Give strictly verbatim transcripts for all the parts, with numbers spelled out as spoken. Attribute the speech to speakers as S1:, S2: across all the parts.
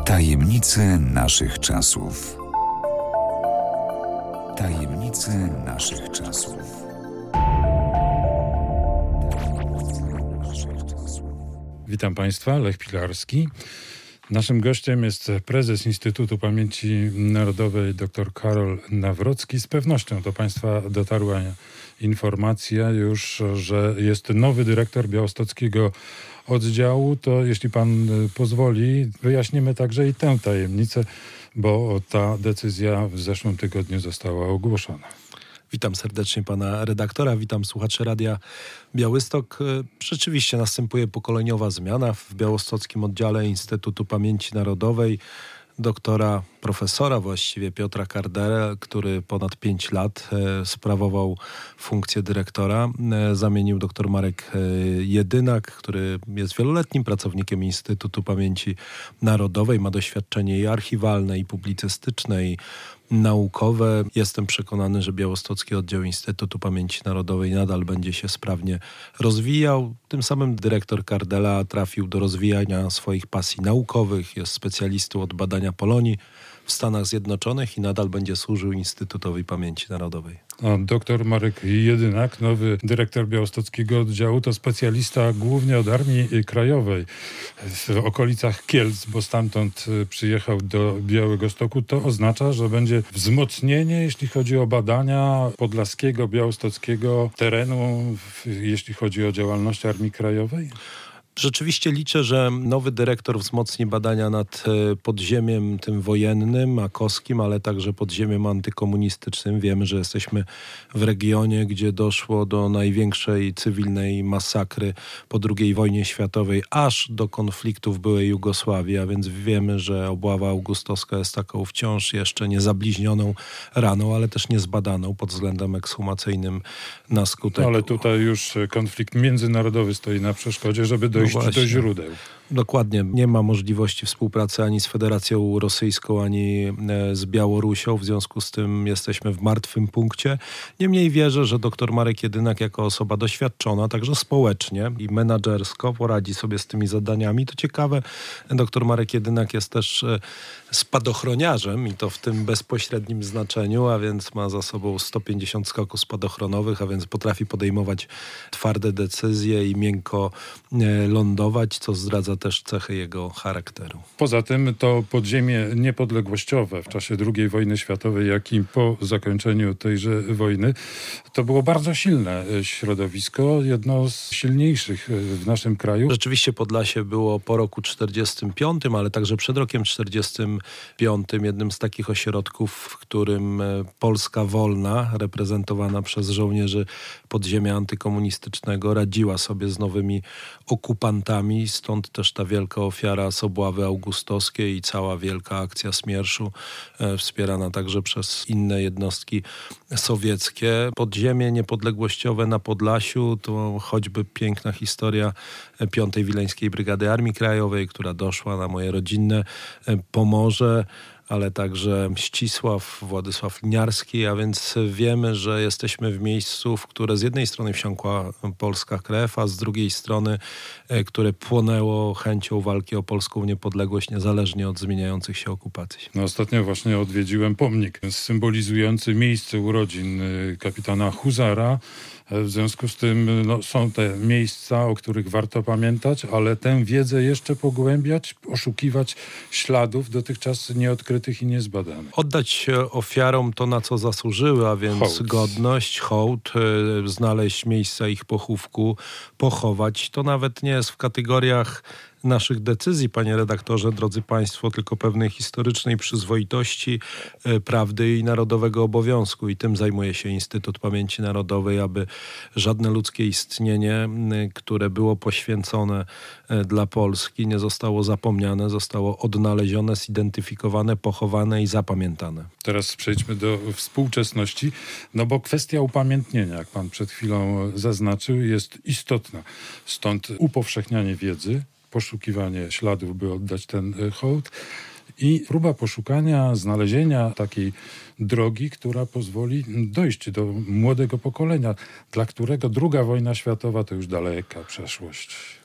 S1: Tajemnice naszych czasów. Tajemnice naszych czasów.
S2: Witam Państwa, Lech Pilarski. Naszym gościem jest prezes Instytutu Pamięci Narodowej dr Karol Nawrocki. Z pewnością do Państwa dotarła informacja już, że jest nowy dyrektor białostockiego oddziału. To jeśli Pan pozwoli, wyjaśnimy także i tę tajemnicę, bo ta decyzja w zeszłym tygodniu została ogłoszona.
S3: Witam serdecznie pana redaktora, witam słuchaczy Radia Białystok. Rzeczywiście następuje pokoleniowa zmiana w białostockim oddziale Instytutu Pamięci Narodowej. Doktora, profesora właściwie Piotra Kardelę, który ponad pięć lat e, sprawował funkcję dyrektora. E, zamienił doktor Marek e, Jedynak, który jest wieloletnim pracownikiem Instytutu Pamięci Narodowej. Ma doświadczenie i archiwalne, i publicystyczne, i naukowe. Jestem przekonany, że białostocki oddział Instytutu Pamięci Narodowej nadal będzie się sprawnie rozwijał. Tym samym dyrektor Kardela trafił do rozwijania swoich pasji naukowych. Jest specjalistą od badania Polonii w Stanach Zjednoczonych i nadal będzie służył Instytutowi Pamięci Narodowej.
S2: A doktor Marek Jedynak, nowy dyrektor białostockiego oddziału, to specjalista głównie od Armii Krajowej w okolicach Kielc, bo stamtąd przyjechał do Białegostoku. To oznacza, że będzie wzmocnienie, jeśli chodzi o badania podlaskiego, białostockiego terenu, jeśli chodzi o działalność Armii Krajowej?
S3: Rzeczywiście liczę, że nowy dyrektor wzmocni badania nad podziemiem tym wojennym, makowskim, ale także podziemiem antykomunistycznym. Wiemy, że jesteśmy w regionie, gdzie doszło do największej cywilnej masakry po drugiej wojnie światowej, aż do konfliktu w byłej Jugosławii, a więc wiemy, że obława augustowska jest taką wciąż jeszcze niezabliźnioną raną, ale też niezbadaną pod względem ekshumacyjnym na skutek.
S2: No ale tutaj już konflikt międzynarodowy stoi na przeszkodzie, żeby dojść
S3: No
S2: do źródeł.
S3: Dokładnie. Nie ma możliwości współpracy ani z Federacją Rosyjską, ani z Białorusią. W związku z tym jesteśmy w martwym punkcie. Niemniej wierzę, że dr Marek Jedynak jako osoba doświadczona, także społecznie i menadżersko poradzi sobie z tymi zadaniami. To ciekawe, dr Marek Jedynak jest też spadochroniarzem i to w tym bezpośrednim znaczeniu, a więc ma za sobą sto pięćdziesiąt skoków spadochronowych, a więc potrafi podejmować twarde decyzje i miękko lądować, co zdradza też cechy jego charakteru.
S2: Poza tym to podziemie niepodległościowe w czasie drugiej wojny światowej, jak i po zakończeniu tejże wojny, to było bardzo silne środowisko, jedno z silniejszych w naszym kraju.
S3: Rzeczywiście Podlasie było po roku czterdziestym piątym, ale także przed rokiem czterdziestym piątym jednym z takich ośrodków, w którym Polska wolna, reprezentowana przez żołnierzy podziemia antykomunistycznego, radziła sobie z nowymi okupantami, stąd też ta wielka ofiara z obławy augustowskiej i cała wielka akcja Smierszu, e, wspierana także przez inne jednostki sowieckie. Podziemie niepodległościowe na Podlasiu to choćby piękna historia piątej Wileńskiej Brygady Armii Krajowej, która doszła na moje rodzinne Pomorze, ale także Ścisław, Władysław Liniarski, a więc wiemy, że jesteśmy w miejscu, w które z jednej strony wsiąkła polska krew, a z drugiej strony, które płonęło chęcią walki o polską niepodległość, niezależnie od zmieniających się okupacji.
S2: No, ostatnio właśnie odwiedziłem pomnik symbolizujący miejsce urodzin kapitana Huzara. W związku z tym no, są te miejsca, o których warto pamiętać, ale tę wiedzę jeszcze pogłębiać, poszukiwać śladów dotychczas nieodkrytych i niezbadanych.
S3: Oddać ofiarom to, na co zasłużyły, a więc
S2: Hołd.
S3: godność, hołd, y, znaleźć miejsca ich pochówku, pochować. To nawet nie jest w kategoriach naszych decyzji, panie redaktorze, drodzy państwo, tylko pewnej historycznej przyzwoitości, e, prawdy i narodowego obowiązku. I tym zajmuje się Instytut Pamięci Narodowej, aby żadne ludzkie istnienie, m, które było poświęcone e, dla Polski, nie zostało zapomniane, zostało odnalezione, zidentyfikowane, pochowane i zapamiętane.
S2: Teraz przejdźmy do współczesności, no bo kwestia upamiętnienia, jak pan przed chwilą zaznaczył, jest istotna. Stąd upowszechnianie wiedzy, poszukiwanie śladów, by oddać ten hołd i próba poszukania, znalezienia takiej drogi, która pozwoli dojść do młodego pokolenia, dla którego druga wojna światowa to już daleka przeszłość.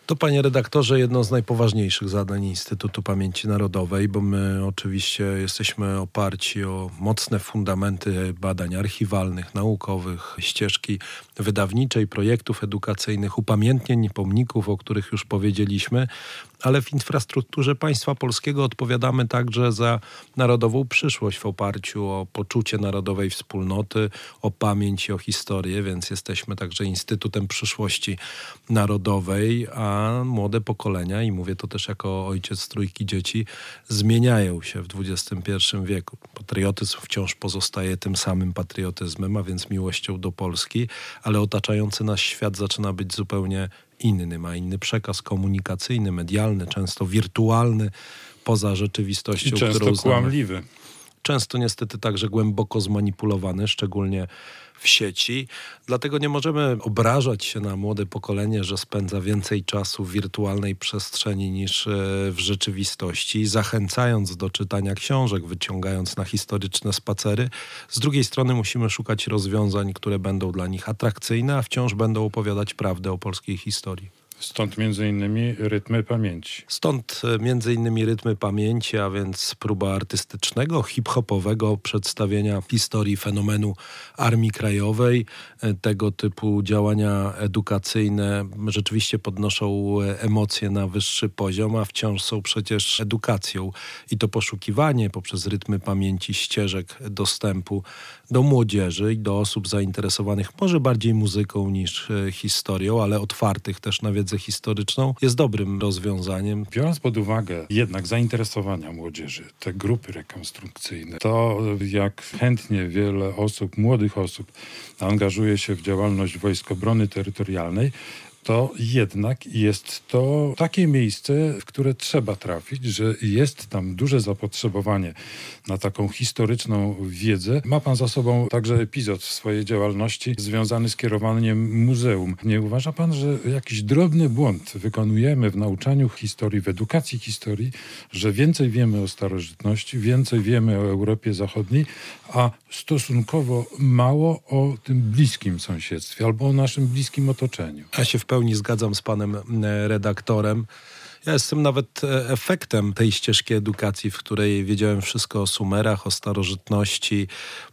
S3: To, panie redaktorze, jedno z najpoważniejszych zadań Instytutu Pamięci Narodowej, bo my oczywiście jesteśmy oparci o mocne fundamenty badań archiwalnych, naukowych, ścieżki wydawniczej, projektów edukacyjnych, upamiętnień, pomników, o których już powiedzieliśmy, ale w infrastrukturze państwa polskiego odpowiadamy także za narodową przyszłość w oparciu o poczucie narodowej wspólnoty, o pamięć i o historię, więc jesteśmy także Instytutem Przyszłości Narodowej, a młode pokolenia, i mówię to też jako ojciec trójki dzieci, zmieniają się w dwudziestym pierwszym wieku. Patriotyzm wciąż pozostaje tym samym patriotyzmem, a więc miłością do Polski, ale otaczający nas świat zaczyna być zupełnie inny, ma inny przekaz komunikacyjny, medialny, często wirtualny, poza rzeczywistością,
S2: I często
S3: którą znamy.
S2: kłamliwy.
S3: Często niestety także głęboko zmanipulowany, szczególnie w sieci. Dlatego nie możemy obrażać się na młode pokolenie, że spędza więcej czasu w wirtualnej przestrzeni niż w rzeczywistości, zachęcając do czytania książek, wyciągając na historyczne spacery. Z drugiej strony musimy szukać rozwiązań, które będą dla nich atrakcyjne, a wciąż będą opowiadać prawdę o polskiej historii.
S2: Stąd między innymi rytmy pamięci.
S3: Stąd między innymi rytmy pamięci, a więc próba artystycznego, hip-hopowego przedstawienia historii fenomenu Armii Krajowej. Tego typu działania edukacyjne rzeczywiście podnoszą emocje na wyższy poziom, a wciąż są przecież edukacją. I to poszukiwanie poprzez rytmy pamięci ścieżek dostępu do młodzieży i do osób zainteresowanych może bardziej muzyką niż historią, ale otwartych też na wiedzę historyczną, jest dobrym rozwiązaniem.
S2: Biorąc pod uwagę jednak zainteresowania młodzieży, te grupy rekonstrukcyjne, to jak chętnie wiele osób, młodych osób angażuje się w działalność Wojsk Obrony Terytorialnej, to jednak jest to takie miejsce, w które trzeba trafić, że jest tam duże zapotrzebowanie na taką historyczną wiedzę. Ma pan za sobą także epizod w swojej działalności związany z kierowaniem muzeum. Nie uważa pan, że jakiś drobny błąd wykonujemy w nauczaniu historii, w edukacji historii, że więcej wiemy o starożytności, więcej wiemy o Europie Zachodniej, a stosunkowo mało o tym bliskim sąsiedztwie albo o naszym bliskim otoczeniu?
S3: Ja się w pełni zgadzam z panem redaktorem. Ja jestem nawet efektem tej ścieżki edukacji, w której wiedziałem wszystko o Sumerach, o starożytności,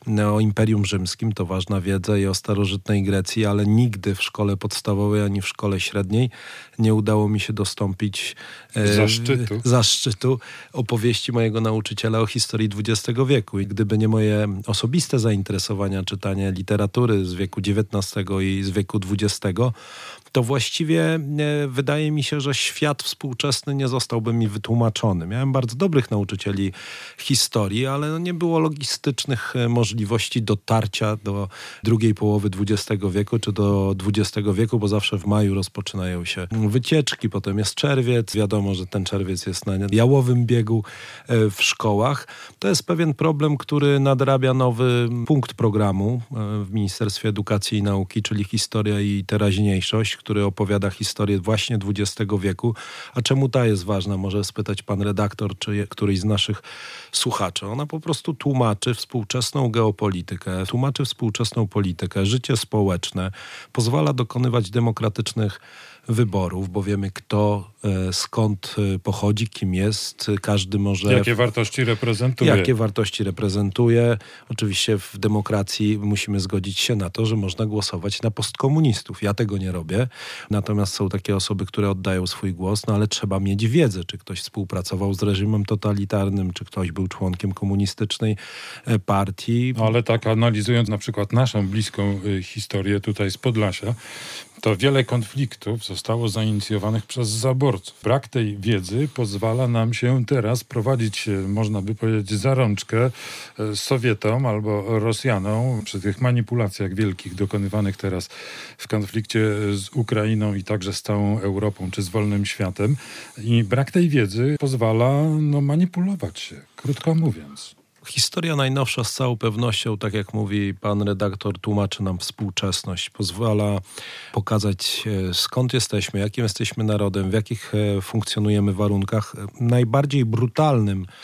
S3: o Imperium Rzymskim, to ważna wiedza, i o starożytnej Grecji, ale nigdy w szkole podstawowej ani w szkole średniej nie udało mi się dostąpić e,
S2: zaszczytu.
S3: zaszczytu opowieści mojego nauczyciela o historii dwudziestego wieku. I gdyby nie moje osobiste zainteresowania, czytanie literatury z wieku dziewiętnastego i z wieku dwudziestego, to właściwie e, wydaje mi się, że świat współczesny nie zostałby mi wytłumaczony. Miałem bardzo dobrych nauczycieli historii, ale no nie było logistycznych możliwości dotarcia do drugiej połowy dwudziestego wieku czy do dwudziestego wieku, bo zawsze w maju rozpoczynają się wycieczki, potem jest czerwiec. Wiadomo, że ten czerwiec jest na jałowym biegu w szkołach. To jest pewien problem, który nadrabia nowy punkt programu w Ministerstwie Edukacji i Nauki, czyli Historia i Teraźniejszość, który opowiada historię właśnie dwudziestego wieku. A czemu ta jest ważna? Może spytać pan redaktor, czy któryś z naszych słuchaczy. Ona po prostu tłumaczy współczesną geopolitykę, tłumaczy współczesną politykę, życie społeczne, pozwala dokonywać demokratycznych wyborów, bo wiemy kto, skąd pochodzi, kim jest. Każdy może...
S2: Jakie wartości reprezentuje.
S3: Jakie wartości reprezentuje. Oczywiście w demokracji musimy zgodzić się na to, że można głosować na postkomunistów. Ja tego nie robię. Natomiast są takie osoby, które oddają swój głos, no ale trzeba mieć wiedzę, czy ktoś współpracował z reżimem totalitarnym, czy ktoś był członkiem komunistycznej partii.
S2: No, ale tak analizując na przykład naszą bliską y, historię tutaj z Podlasia, to wiele konfliktów zostało zainicjowanych przez zaborców. Brak tej wiedzy pozwala nam się teraz prowadzić, można by powiedzieć, za rączkę Sowietom albo Rosjanom przy tych manipulacjach wielkich dokonywanych teraz w konflikcie z Ukrainą i także z całą Europą czy z wolnym światem. I brak tej wiedzy pozwala no, manipulować się, krótko mówiąc.
S3: Historia najnowsza z całą pewnością, tak jak mówi pan redaktor, tłumaczy nam współczesność. Pozwala pokazać, skąd jesteśmy, jakim jesteśmy narodem, w jakich funkcjonujemy warunkach. Najbardziej brutalnym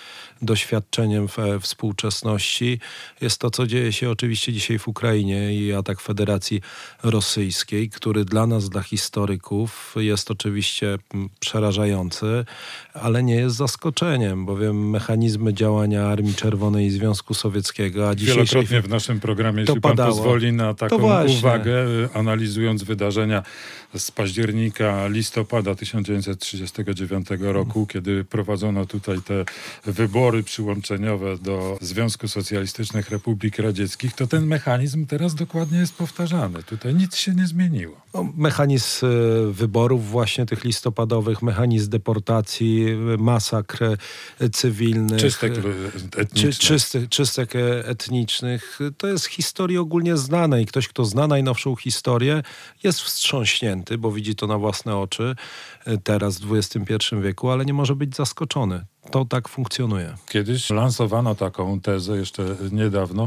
S3: doświadczeniem w współczesności, jest to, co dzieje się oczywiście dzisiaj w Ukrainie i atak Federacji Rosyjskiej, który dla nas, dla historyków jest oczywiście przerażający, ale nie jest zaskoczeniem, bowiem mechanizmy działania Armii Czerwonej i Związku Sowieckiego, a dzisiejszej...
S2: Wielokrotnie w naszym programie, jeśli pan
S3: padało.
S2: pozwoli na taką
S3: właśnie.
S2: uwagę, analizując wydarzenia z października, listopada tysiąc dziewięćset trzydziestego dziewiątego roku, kiedy prowadzono tutaj te wybory przyłączeniowe do Związku Socjalistycznych Republik Radzieckich, to ten mechanizm teraz dokładnie jest powtarzany. Tutaj nic się nie zmieniło.
S3: No, mechanizm y, wyborów właśnie tych listopadowych, mechanizm deportacji, masakr y, cywilnych.
S2: Czystek etnicznych.
S3: Czy, czysty, czystek etnicznych. To jest historia ogólnie znana i ktoś, kto zna najnowszą historię, jest wstrząśnięty, bo widzi to na własne oczy y, teraz w dwudziestym pierwszym wieku, ale nie może być zaskoczony. To tak funkcjonuje.
S2: Kiedyś lansowano taką tezę jeszcze niedawno,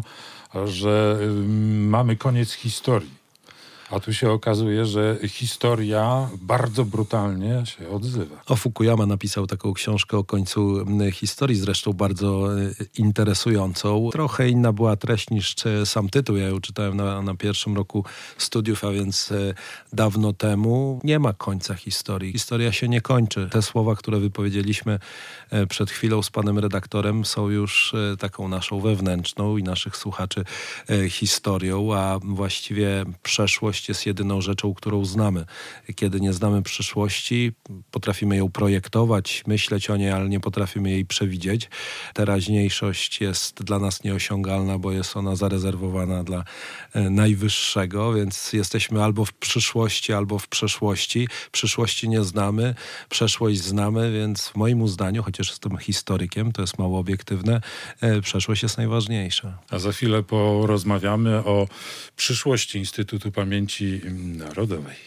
S2: że y, mamy koniec historii. A tu się okazuje, że historia bardzo brutalnie się odzywa.
S3: O, Fukuyama napisał taką książkę o końcu historii, zresztą bardzo interesującą. Trochę inna była treść niż sam tytuł. Ja ją czytałem na, na pierwszym roku studiów, a więc dawno temu. Nie ma końca historii. Historia się nie kończy. Te słowa, które wypowiedzieliśmy przed chwilą z panem redaktorem, są już taką naszą wewnętrzną i naszych słuchaczy historią, a właściwie przeszłość jest jedyną rzeczą, którą znamy. Kiedy nie znamy przyszłości, potrafimy ją projektować, myśleć o niej, ale nie potrafimy jej przewidzieć. Teraźniejszość jest dla nas nieosiągalna, bo jest ona zarezerwowana dla najwyższego, więc jesteśmy albo w przyszłości, albo w przeszłości. Przyszłości nie znamy, przeszłość znamy, więc w moim zdaniu, chociaż jestem historykiem, to jest mało obiektywne, przeszłość jest najważniejsza.
S2: A za chwilę porozmawiamy o przyszłości Instytutu Pamięci Narodowej.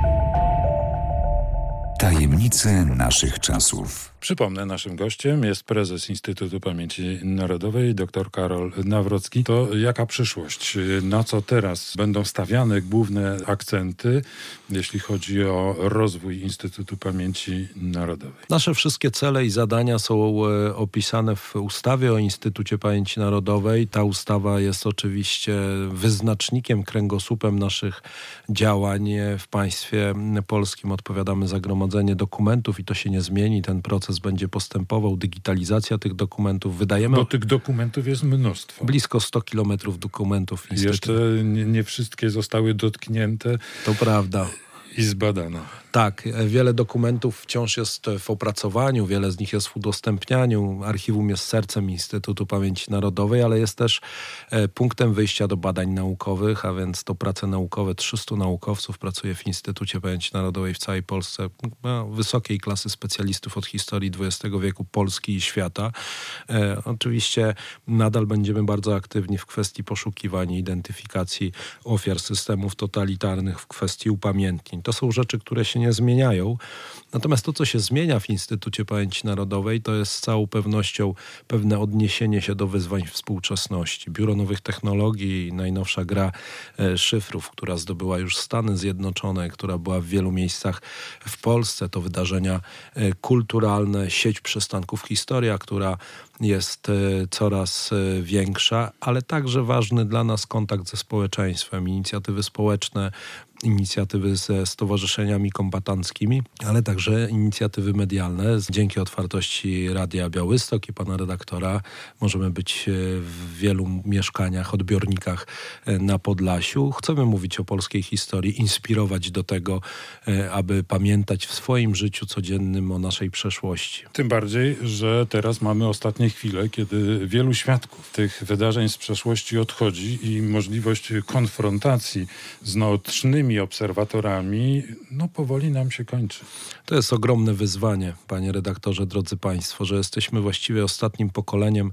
S1: Tajemnice naszych czasów.
S2: Przypomnę, naszym gościem jest prezes Instytutu Pamięci Narodowej, dr Karol Nawrocki. To jaka przyszłość? Na co teraz będą stawiane główne akcenty, jeśli chodzi o rozwój Instytutu Pamięci Narodowej?
S3: Nasze wszystkie cele i zadania są opisane w ustawie o Instytucie Pamięci Narodowej. Ta ustawa jest oczywiście wyznacznikiem, kręgosłupem naszych działań w państwie polskim. Odpowiadamy za gromadzenie dokumentów i to się nie zmieni. Ten proces będzie postępował, digitalizacja tych dokumentów. Wydajemy...
S2: Bo tych dokumentów jest mnóstwo.
S3: Blisko sto kilometrów dokumentów. Instytut.
S2: Jeszcze nie, nie wszystkie zostały dotknięte.
S3: To prawda.
S2: I zbadane.
S3: Tak, wiele dokumentów wciąż jest w opracowaniu, wiele z nich jest w udostępnianiu. Archiwum jest sercem Instytutu Pamięci Narodowej, ale jest też punktem wyjścia do badań naukowych, a więc to prace naukowe. trzystu naukowców pracuje w Instytucie Pamięci Narodowej w całej Polsce. No, wysokiej klasy specjalistów od historii dwudziestego wieku Polski i świata. E, oczywiście nadal będziemy bardzo aktywni w kwestii poszukiwań i identyfikacji ofiar systemów totalitarnych, w kwestii upamiętnień. To są rzeczy, które się nie zmieniają. Natomiast to, co się zmienia w Instytucie Pamięci Narodowej, to jest z całą pewnością pewne odniesienie się do wyzwań współczesności. Biuro Nowych Technologii, najnowsza gra e, szyfrów, która zdobyła już Stany Zjednoczone, która była w wielu miejscach w Polsce. To wydarzenia e, kulturalne, sieć przystanków Historia, która jest e, coraz e, większa, ale także ważny dla nas kontakt ze społeczeństwem, inicjatywy społeczne, inicjatywy ze stowarzyszeniami kombatanckimi, ale także inicjatywy medialne. Dzięki otwartości Radia Białystok i pana redaktora możemy być w wielu mieszkaniach, odbiornikach na Podlasiu. Chcemy mówić o polskiej historii, inspirować do tego, aby pamiętać w swoim życiu codziennym o naszej przeszłości.
S2: Tym bardziej, że teraz mamy ostatnie chwile, kiedy wielu świadków tych wydarzeń z przeszłości odchodzi i możliwość konfrontacji z naocznymi obserwatorami, no powoli nam się kończy.
S3: To jest ogromne wyzwanie, panie redaktorze, drodzy państwo, że jesteśmy właściwie ostatnim pokoleniem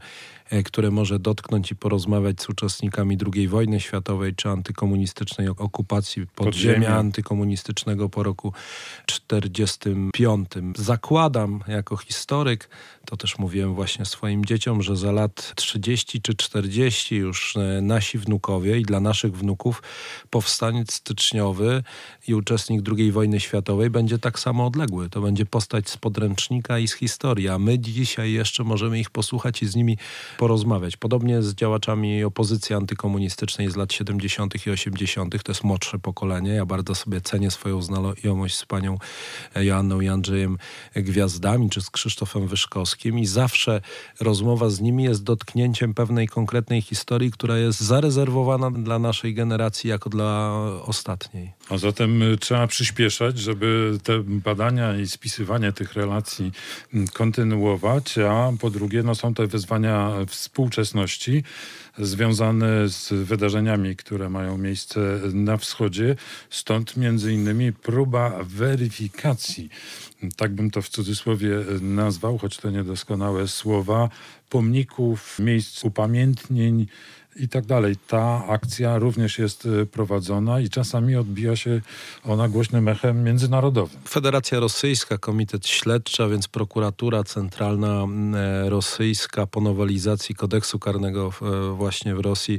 S3: które może dotknąć i porozmawiać z uczestnikami drugiej wojny światowej, czy antykomunistycznej okupacji podziemia, podziemia. antykomunistycznego po roku czterdziestym piątym. Zakładam jako historyk, to też mówiłem właśnie swoim dzieciom, że za lat trzydzieści czy czterdzieści już nasi wnukowie i dla naszych wnuków powstaniec styczniowy i uczestnik drugiej wojny światowej będzie tak samo odległy. To będzie postać z podręcznika i z historii, a my dzisiaj jeszcze możemy ich posłuchać i z nimi porozmawiać. Podobnie z działaczami opozycji antykomunistycznej z lat siedemdziesiątych i osiemdziesiątych. To jest młodsze pokolenie. Ja bardzo sobie cenię swoją znajomość z panią Joanną i Andrzejem Gwiazdami, czy z Krzysztofem Wyszkowskim i zawsze rozmowa z nimi jest dotknięciem pewnej konkretnej historii, która jest zarezerwowana dla naszej generacji jako dla ostatniej.
S2: A zatem trzeba przyspieszać, żeby te badania i spisywanie tych relacji kontynuować, a po drugie no, są te wyzwania współczesności związane z wydarzeniami, które mają miejsce na wschodzie. Stąd między innymi próba weryfikacji, tak bym to w cudzysłowie nazwał, choć to niedoskonałe słowa, pomników, miejsc upamiętnień i tak dalej. Ta akcja również jest prowadzona i czasami odbija się ona głośnym echem międzynarodowym.
S3: Federacja Rosyjska, Komitet Śledczy, a więc prokuratura centralna rosyjska po nowelizacji kodeksu karnego właśnie w Rosji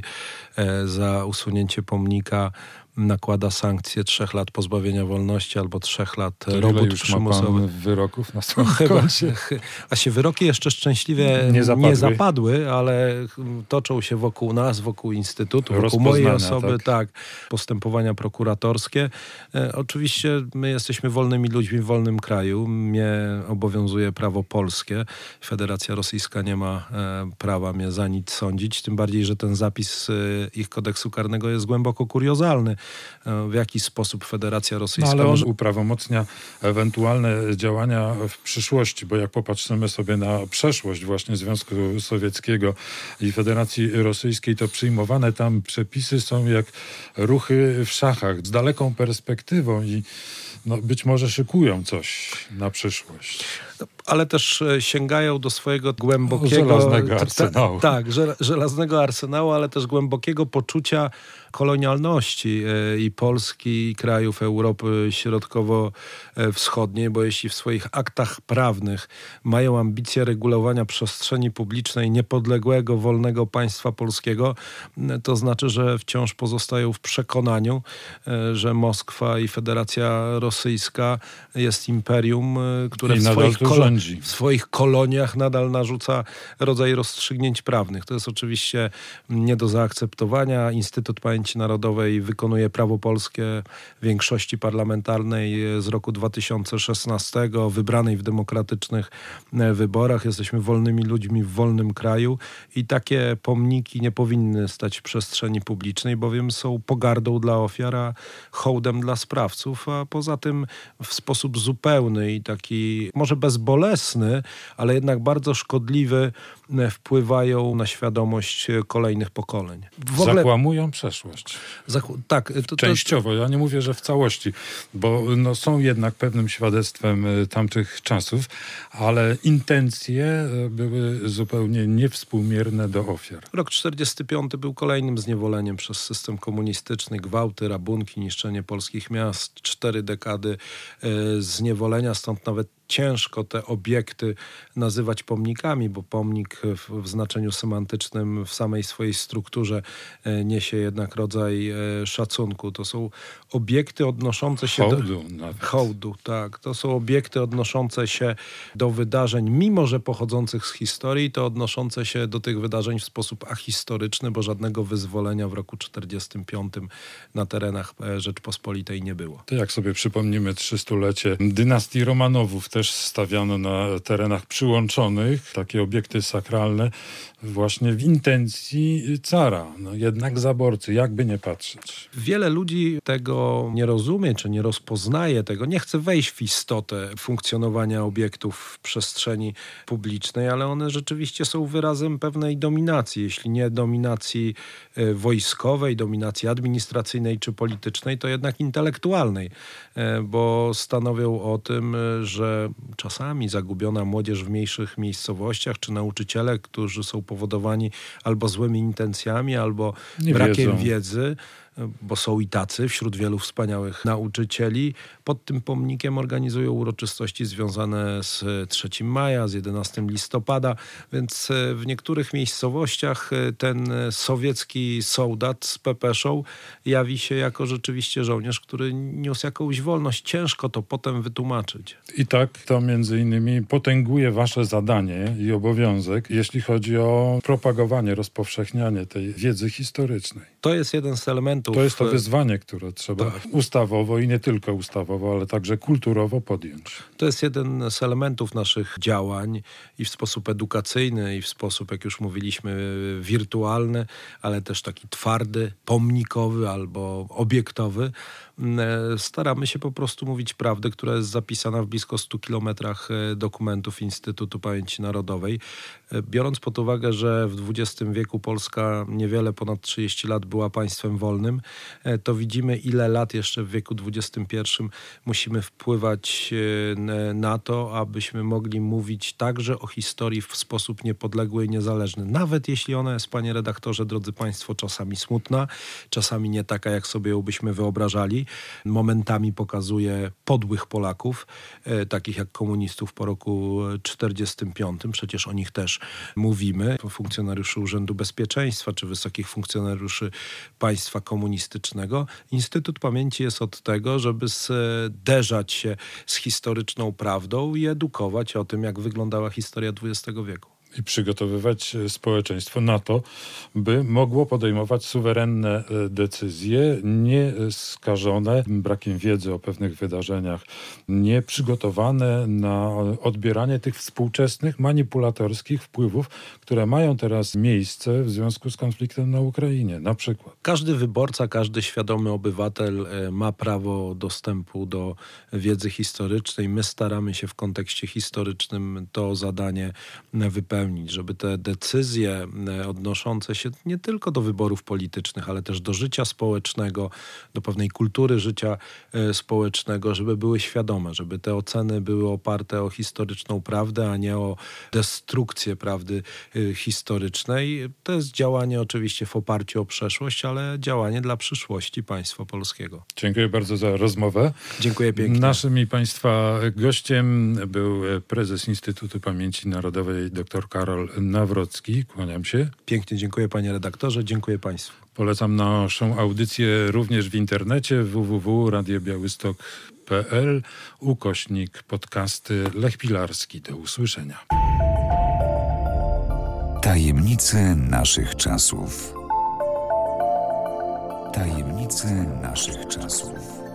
S3: za usunięcie pomnika nakłada sankcje trzech lat pozbawienia wolności albo trzech lat
S2: to
S3: robót
S2: już
S3: przymusowych.
S2: Ma pan wyroków na swoim
S3: no, chyba,
S2: koncie?
S3: Właśnie wyroki jeszcze szczęśliwie nie zapadły. nie zapadły, ale toczą się wokół nas, wokół Instytutu, wokół mojej osoby, tak. tak, postępowania prokuratorskie. E, oczywiście my jesteśmy wolnymi ludźmi w wolnym kraju. Mnie obowiązuje prawo polskie. Federacja Rosyjska nie ma e, prawa mnie za nic sądzić, tym bardziej, że ten zapis e, ich kodeksu karnego jest głęboko kuriozalny. W jaki sposób Federacja Rosyjska...
S2: No, ale on
S3: może...
S2: uprawomocnia ewentualne działania w przyszłości, bo jak popatrzymy sobie na przeszłość właśnie Związku Sowieckiego i Federacji Rosyjskiej, to przyjmowane tam przepisy są jak ruchy w szachach z daleką perspektywą i no, być może szykują coś na przyszłość.
S3: Ale też sięgają do swojego głębokiego...
S2: Żelaznego arsenału.
S3: Ta, tak, żelaznego arsenału, ale też głębokiego poczucia kolonialności i Polski, i krajów Europy Środkowo-Wschodniej, bo jeśli w swoich aktach prawnych mają ambicje regulowania przestrzeni publicznej niepodległego, wolnego państwa polskiego, to znaczy, że wciąż pozostają w przekonaniu, że Moskwa i Federacja Rosyjska jest imperium, które w swoich, kolo- w swoich koloniach nadal narzuca rodzaj rozstrzygnięć prawnych. To jest oczywiście nie do zaakceptowania. Instytut Pamięci Narodowej wykonuje prawo polskie większości parlamentarnej z roku dwa tysiące szesnastego, wybranej w demokratycznych wyborach. Jesteśmy wolnymi ludźmi w wolnym kraju i takie pomniki nie powinny stać w przestrzeni publicznej, bowiem są pogardą dla ofiar, a hołdem dla sprawców, a poza tym w sposób zupełny i taki może bezbolesny, ale jednak bardzo szkodliwy wpływają na świadomość kolejnych pokoleń.
S2: W ogóle... Zakłamują przeszłość.
S3: Zach- tak, to,
S2: Częściowo. Ja nie mówię, że w całości, bo no, są jednak pewnym świadectwem tamtych czasów, ale intencje były zupełnie niewspółmierne do ofiar.
S3: Rok czterdziesty piąty był kolejnym zniewoleniem przez system komunistyczny. Gwałty, rabunki, niszczenie polskich miast. Cztery dekady e, zniewolenia, stąd nawet ciężko te obiekty nazywać pomnikami, bo pomnik w, w znaczeniu semantycznym w samej swojej strukturze e, niesie jednak rodzaj e, szacunku. To są obiekty odnoszące się
S2: hołdu
S3: do...
S2: Nawet.
S3: Hołdu, tak. To są obiekty odnoszące się do wydarzeń, mimo że pochodzących z historii, to odnoszące się do tych wydarzeń w sposób ahistoryczny, bo żadnego wyzwolenia w roku czterdziestym piątym na terenach Rzeczpospolitej nie było.
S2: To jak sobie przypomnimy trzystulecie dynastii Romanowów, też stawiano na terenach przyłączonych takie obiekty sakralne właśnie w intencji cara. No jednak zaborcy, jakby nie patrzeć.
S3: Wiele ludzi tego nie rozumie, czy nie rozpoznaje tego, nie chce wejść w istotę funkcjonowania obiektów w przestrzeni publicznej, ale one rzeczywiście są wyrazem pewnej dominacji, jeśli nie dominacji wojskowej, dominacji administracyjnej czy politycznej, to jednak intelektualnej, bo stanowią o tym, że że czasami zagubiona młodzież w mniejszych miejscowościach, czy nauczyciele, którzy są powodowani albo złymi intencjami, albo
S2: Nie
S3: brakiem
S2: wiedzą.
S3: wiedzy, bo są i tacy wśród wielu wspaniałych nauczycieli, pod tym pomnikiem organizują uroczystości związane z trzeciego maja, z jedenastego listopada, więc w niektórych miejscowościach ten sowiecki soldat z pepeszą jawi się jako rzeczywiście żołnierz, który niósł jakąś wolność. Ciężko to potem wytłumaczyć.
S2: I tak to między innymi potęguje wasze zadanie i obowiązek, jeśli chodzi o propagowanie, rozpowszechnianie tej wiedzy historycznej.
S3: To jest jeden z elementów.
S2: To jest to wyzwanie, które trzeba
S3: Tak.
S2: ustawowo i nie tylko ustawowo, ale także kulturowo podjąć.
S3: To jest jeden z elementów naszych działań i w sposób edukacyjny, i w sposób, jak już mówiliśmy, wirtualny, ale też taki twardy, pomnikowy albo obiektowy. Staramy się po prostu mówić prawdę, która jest zapisana w blisko stu kilometrach dokumentów Instytutu Pamięci Narodowej. Biorąc pod uwagę, że w dwudziestym wieku Polska niewiele ponad trzydzieści lat była państwem wolnym, to widzimy, ile lat jeszcze w wieku dwudziestym pierwszym musimy wpływać na to, abyśmy mogli mówić także o historii w sposób niepodległy i niezależny. Nawet jeśli ona jest, panie redaktorze, drodzy państwo, czasami smutna, czasami nie taka, jak sobie ją byśmy wyobrażali. Momentami pokazuje podłych Polaków, e, takich jak komunistów po roku czterdziestym piątym. Przecież o nich też mówimy. Funkcjonariuszy Urzędu Bezpieczeństwa, czy wysokich funkcjonariuszy państwa komunistycznego. Instytut Pamięci jest od tego, żeby zderzać się z historyczną prawdą i edukować o tym, jak wyglądała historia dwudziestego wieku.
S2: I przygotowywać społeczeństwo na to, by mogło podejmować suwerenne decyzje, nie skażone brakiem wiedzy o pewnych wydarzeniach, nie przygotowane na odbieranie tych współczesnych, manipulatorskich wpływów, które mają teraz miejsce w związku z konfliktem na Ukrainie, na przykład.
S3: Każdy wyborca, każdy świadomy obywatel ma prawo dostępu do wiedzy historycznej. My staramy się w kontekście historycznym to zadanie wypełnić, żeby te decyzje odnoszące się nie tylko do wyborów politycznych, ale też do życia społecznego, do pewnej kultury życia społecznego, żeby były świadome, żeby te oceny były oparte o historyczną prawdę, a nie o destrukcję prawdy historycznej. To jest działanie oczywiście w oparciu o przeszłość, ale działanie dla przyszłości państwa polskiego.
S2: Dziękuję bardzo za rozmowę.
S3: Dziękuję pięknie.
S2: Naszym i państwa gościem był prezes Instytutu Pamięci Narodowej dr Karol Nawrocki. Kłaniam się.
S3: Pięknie dziękuję, panie redaktorze. Dziękuję państwu.
S2: Polecam naszą audycję również w internecie w w w kropka radio białystok kropka p l ukośnik podcasty Lech Pilarski. Do usłyszenia.
S1: Tajemnice naszych czasów. Tajemnice naszych czasów.